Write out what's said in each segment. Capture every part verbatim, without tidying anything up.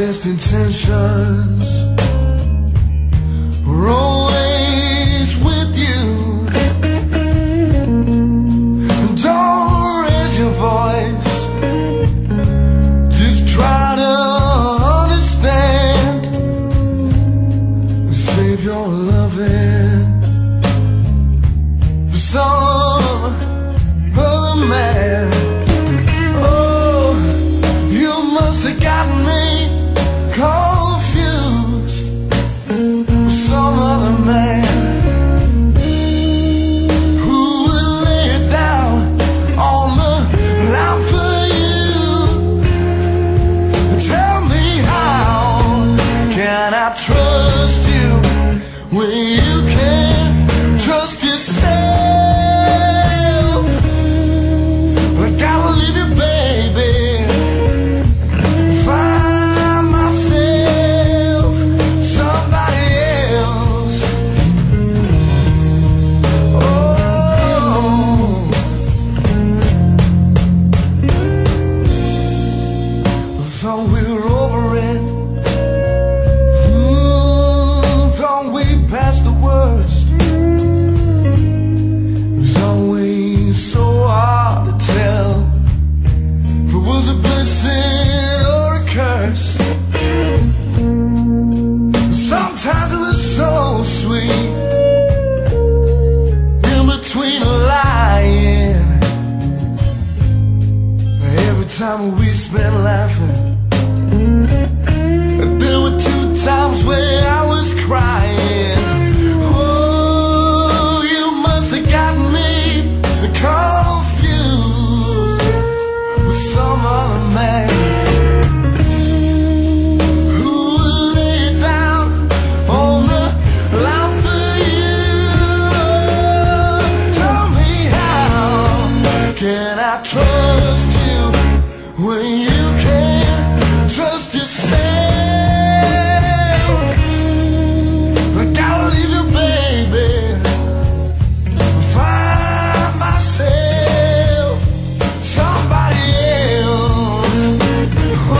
best intentions were always with you. And don't raise your voice, just try to understand. Save your loving for some other man. Oh, you must have gotten me confused with some other man who would lay it down on the line for you. Tell me, how can I trust you when you can't trust yourself? I gotta leave you, baby, find myself somebody else. Oh, I thought we were over it. Mm, thought we passed the worst. It was always so hard to tell if it was a blessing or a curse. Sometimes it was so sweet, in between lying. Every time we spent laughing, there were two times where I was crying. Oh, you must have gotten me confused with some other man who would lay it down on the line for you. Tell me, how can I trust you when you can't trust yourself? I gotta leave you, baby, find myself somebody else. Oh,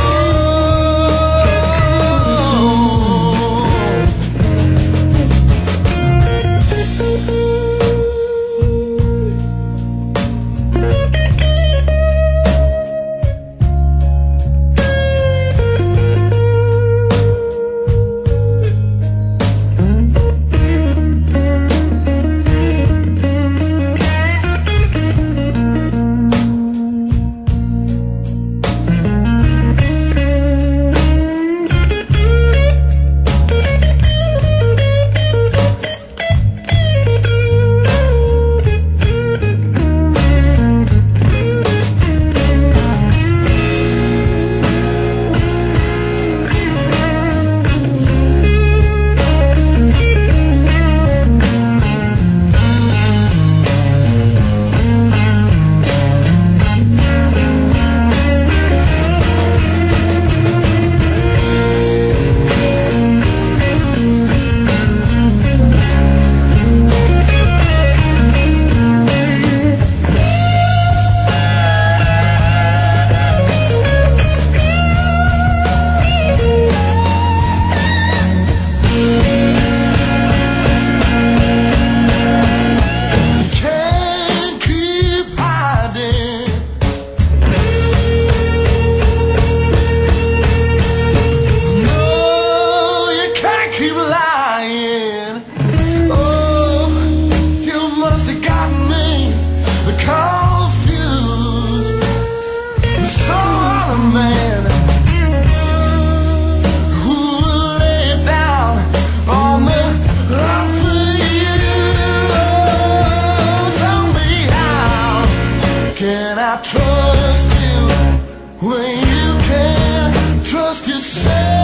can I trust you when you can't trust yourself?